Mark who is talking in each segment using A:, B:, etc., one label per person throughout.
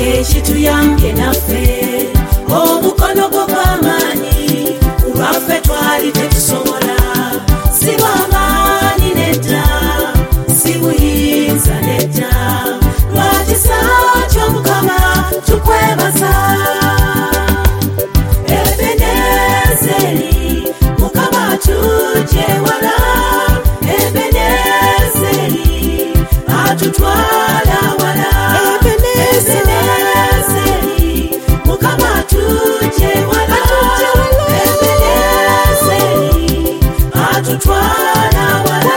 A: ekituyambye naffe omukono gwo gw'amaanyi kulwaffe twali tetusobola si lw'amaanyi nedda si buyinza nedda lwakisa ky'omukama tukwebaza Ebenezeri mukama tuje wala Ebenezeri atutwala wala Ebenezeri mukama tuje wala Ebenezeri atutwala wala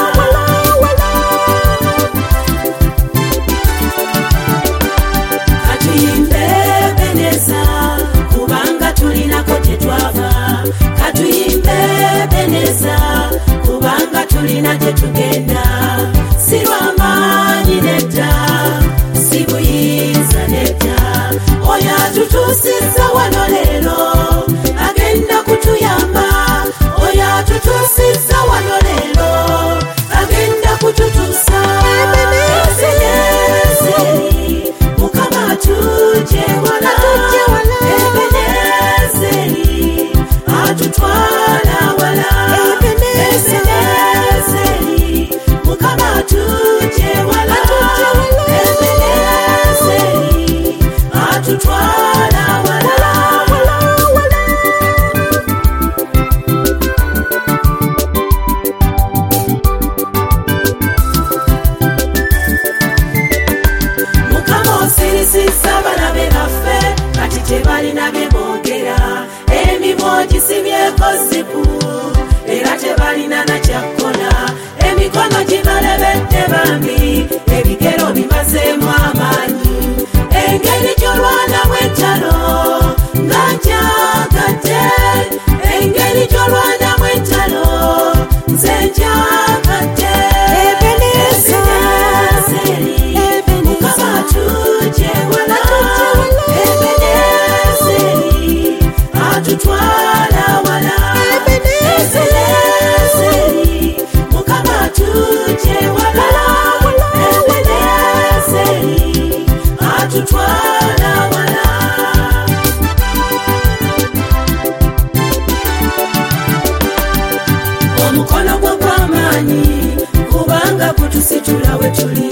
A: Katuyimbe Ebeneza kubanga tulinako tetwava Katuyimbe Ebeneza kubanga tulina tetugenda si lw'amaanyi nedda si buyinza nedda oyo atutuusizza wano leero agenda kutuyamba oyo atutuusizza wano leero agenda kututuusa Ebenezeri mukama tuje wala Ebenezeri atutwala wala Ebenezeri mukama tuje wala Ebenezeri atutwala wala mukama osirisizza abalabe baffe kati tebalina bye boogera emimwa gisibyeko zipu era tebalina nakyakola emikono gibalebedde bambi ebigero bimazeemu amaanyi engeri gy'olwanamu entalo nga njagadde engeri gy'olwanamu entalo nze njagadde Ebenezeri mukama tuje wala Ebenezeri atutwala wala Ebenezeri mukama tuje wala Ebenezeri atutwala wala omukono gwo gw'amaanyi kubanga kutusitula we tuli